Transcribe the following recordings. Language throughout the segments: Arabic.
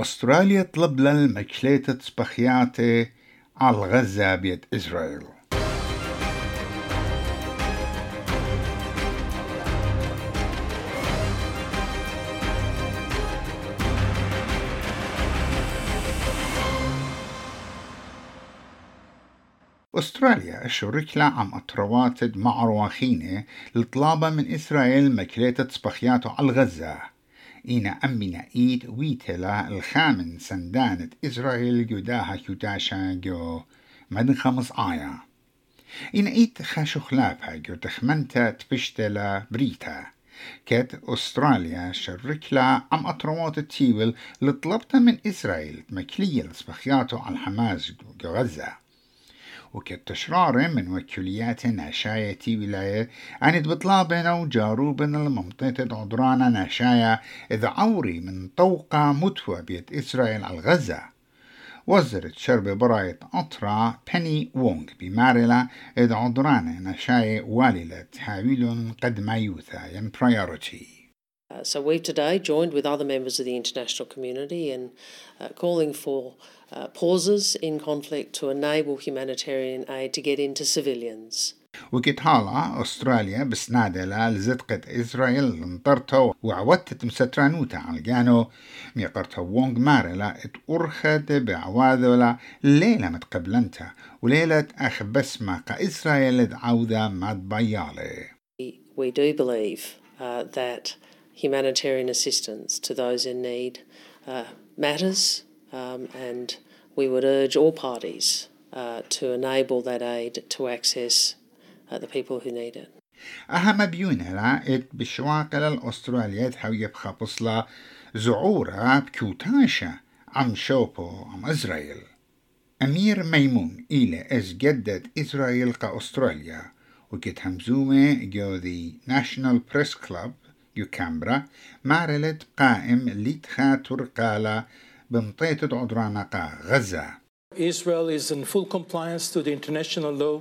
أستراليا طلب للمكليتة سبخياتي على غزة بيت إسرائيل. أستراليا الشركلة عم أترواتد مع رواخينة لطلابة من إسرائيل مكليتة سبخياتو على غزة. إنا أمنا إيد ويتلا الخامن سندانة إسرائيل جداها كتاشا جو مدن 5 آية. إنا إيد خاشو خلافها جو تخمنتا تفشتلا بريتا. كت أستراليا شركلا عم أتروات التيول لطلبتا من إسرائيل مكلية لسبخياتو على حماس جو غزة. وكالتشرار من وكليات ناشاية ولاية عند بطلابنا وجاروبنا الممطية عدرانا ناشاية إذا عوري من طوقة متوى بيت إسرائيل على غزة. وزرت شرب براية أطرا بني وونغ بمارلا إذا عدرانا ناشاية واللة تحاول قد ما يوثا ين priority. So we've today joined with other members of the international community in calling for pauses in conflict to enable humanitarian aid to get into civilians. وكتحالة أستراليا بسنادلة لزدقة إسرائيل انطرتو وعودت مسترانوتا عالجانو ميقرتو وونغ مارلا اتأرخد بعواذولا ليلة متقبلنتا وليلة أخ بسمة قا إسرائيل دعوذا ماد بيالي. We do believe that humanitarian assistance to those in need matters, and we would urge all parties to enable that aid to access the people who need it. أهم بيونها إت بشواقل الأستراليا تحوي بخا بصلا زعورة بكوتاشا عم شوبو عم إسرائيل. أمير ميمون إلى إز جدد إسرائيل كأستراليا وكت همزومة جو the National Press Club جو كامبرا مارلت قائم ليتخا ترقالة بمطيطة عدرانقا غزة. Israel is in full compliance to the international law.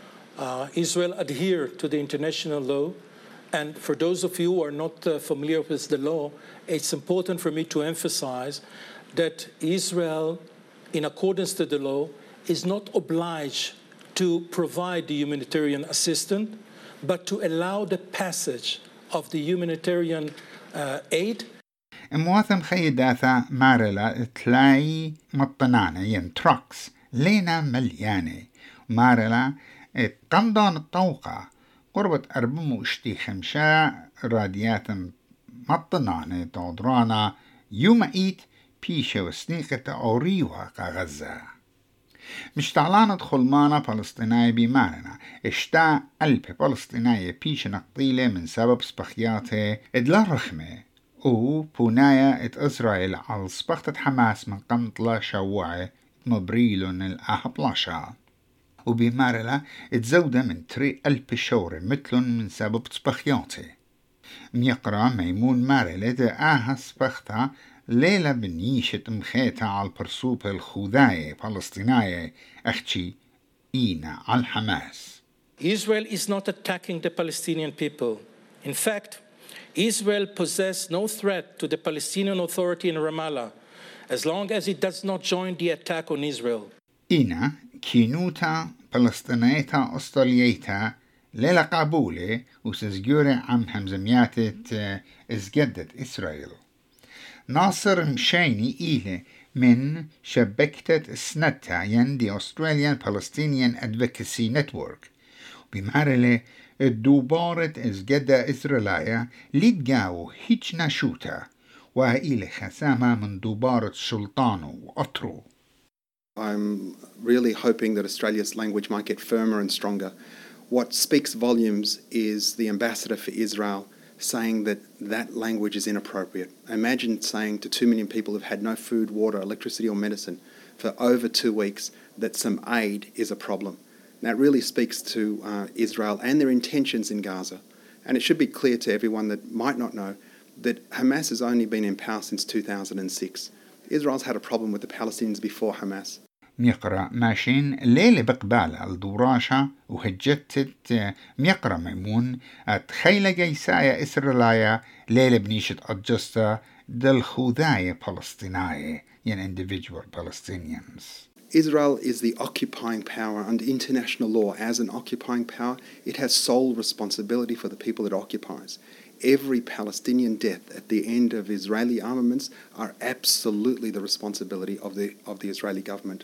Israel adheres to the international law. And for those of you who are not familiar with the law, it's important for me to emphasize that Israel, in accordance to the law, is not obliged to provide the humanitarian assistance, but to allow the passage of the humanitarian aid. مواثم خيداثا مارلا تلاي مطنانة ين تروكس لينا مليانة مارلا قمضان الطوقة قربة أربمو اشتي خمشا راديات مطنانة تعدرانا يوم ايت بيشة وسنيقة أوريوها كغزة. مشتعلانة خلمانة فلسطينية بمارنا اشتا قلب فلسطينية بيشة نقطيلة من سبب سبخياته ادلا رخمة و بونايا ات إسرائيل على سبختة حماس من قمطلة شوعة مبريلون الأهبلاشا وبمارلا اتزودة من 3,000 شورة مثلن من سبب سبخياته. ميقرا ميمون مارلا دقاها سبختها ليلة بنيشة مخيتها على البرسوبة الخوذاية فلسطينية أختي إينا على الحماس. Israel is not attacking the Palestinian people. In fact, Israel poses no threat to the Palestinian Authority in Ramallah as long as it does not join the attack on Israel. إينا كينوتا فلسطينيتا أستراليتا ليلة قابولة وسزجورة عم همزمياتة إزجدت إسرائيل. ناصر مشيني إيلة من شبكة سنتا يندي Australian Palestinian Advocacy Network بمارلة الدوبارة إزجدة إسرائيلية لتجاو هيج نشوتا وإيلة خسامة من دوبارة سلطانو وأطرو. I'm really hoping that Australia's language might get firmer and stronger. What speaks volumes is the ambassador for Israel saying that that language is inappropriate. Imagine saying to 2 million people who've had no food, water, electricity or medicine for over 2 weeks that some aid is a problem. That really speaks to Israel and their intentions in Gaza. And it should be clear to everyone that might not know that Hamas has only been in power since 2006. Israel's had a problem with the Palestinians before Hamas. ميقرا ماشين ليلة بقبال الدوراشة وهجتت ميقرا ميمون اتخيل جيسايا إسرائيلية ليلة بنيشة أجستا دل خوذاية فلسطينية individual Palestinians. Israel is the occupying power under international law. As an occupying power, it has sole responsibility for the people it occupies. Every Palestinian death at the end of Israeli armaments are absolutely the responsibility of the Israeli government.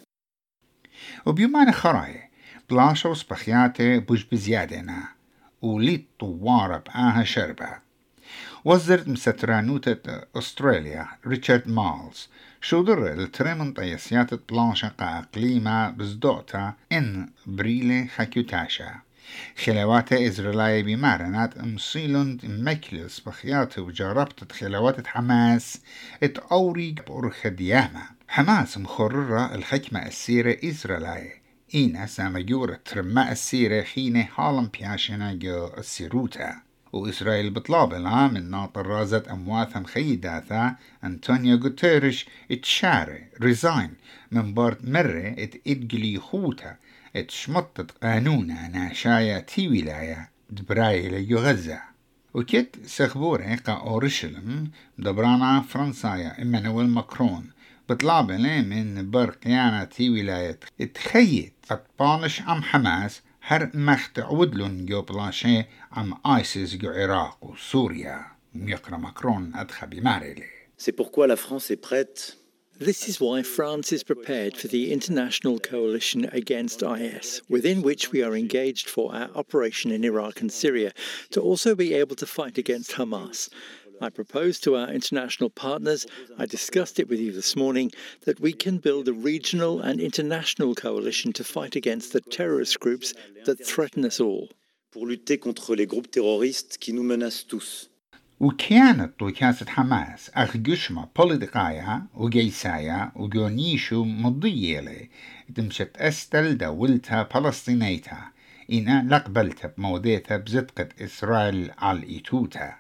وبيمان خراي بلاشو سبخياتي بوش بزيادنا وليت طوارة بآها شربة. وزرت مسترانوتة أستراليا ريتشارد مالز شودر الترمن طيسيات بلاشة قاقليمة بزدوتا إن بريلي خاكيوتاشا خلوات إزرائيلية بمارنات مصيلون مكلس بخيات وجربت خلوات حماس اتأوري بأرخ ديامة. حماس مخررة الحكمة السيرة إزرائيلية إينا سامجورة ترماء السيرة خينة حالم بياشنا جو السيروتا. وإسرائيل بطلابلها من ناطر رازت أمواثم خيداثا أنطونيو غوتيريش اتشاري ريزاين من بارد مرة اتقلي خوتا اتشمطت قانونا ناشايا تي ولاية دبرايل غزة. وكت سخبوري قا أورشلم دبرانا فرنسايا إمانويل ماكرون بطلابلة من برقيانا تي ولاية اتخيط أطبانش عم حماس هر مخت عودلون جو بلاشي عم آيسيس جو عراق وسوريا ميقرا ماكرون أدخى بماريلي. C'est pourquoi la France est prête. This is why France is prepared for the international coalition against IS, within which we are engaged for our operation in Iraq and Syria, to also be able to fight against Hamas. I proposed to our international partners, I discussed it with you this morning, that we can build a regional and international coalition to fight against the terrorist groups that threaten us all. Pour lutter contre les groupes terroristes qui nous menacent tous. وكانت طوكاسة حماس أخجشمة بوليتيقايا وجيسايا وجونيشو مضيّلة تمشت أستل دولتها فلسطينيتها إنا لقبلتها بموديتها بزدقة إسرائيل على الإيتوتا.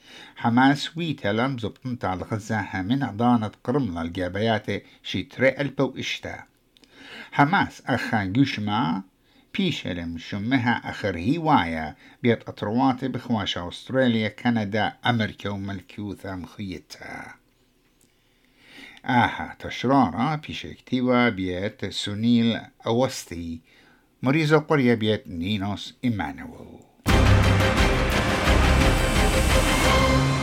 حماس ويتلا مزبطنت على غزاها من عضانة قرملة الجابيات شي تري ألبو إشتا. حماس أخا جشمة بيشلم شمها أخر هواية بيت أطروات بخواشة أستراليا كندا أمريكا وملكيوثا مخيتها. تشرارة بيشكتيوة بيت سونيل أوستي مريزة قرية بيت نينوس إيمانويل.